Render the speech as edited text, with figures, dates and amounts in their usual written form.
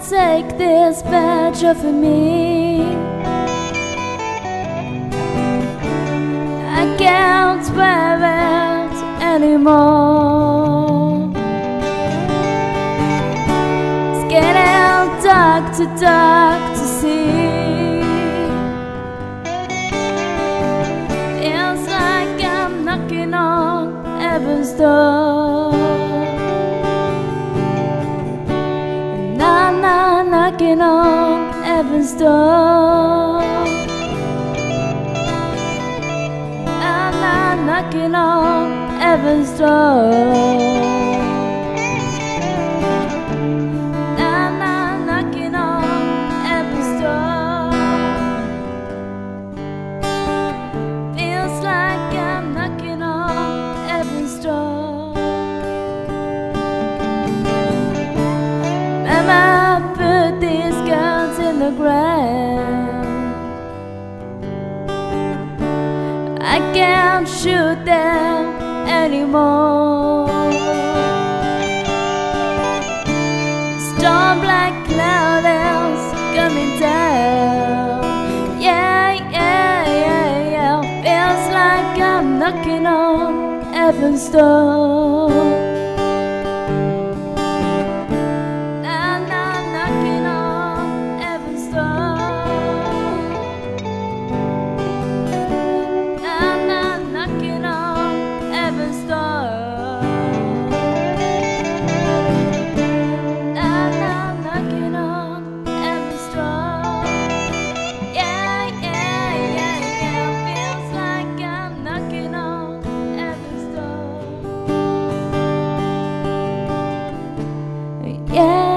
take this badge off of me. I can't wear it anymore. It's getting dark to see. Feels like I'm knocking on heaven's door. Knocking on heaven's door. I'm knocking on heaven's door. I'm knocking on heaven's door. Feels like I'm knocking on heaven's door. Mama put these guns in the ground. I can't shoot them anymore. Storm black cloud is coming down. Yeah, yeah, yeah, yeah. Feels like I'm knocking on heaven's door. Yeah.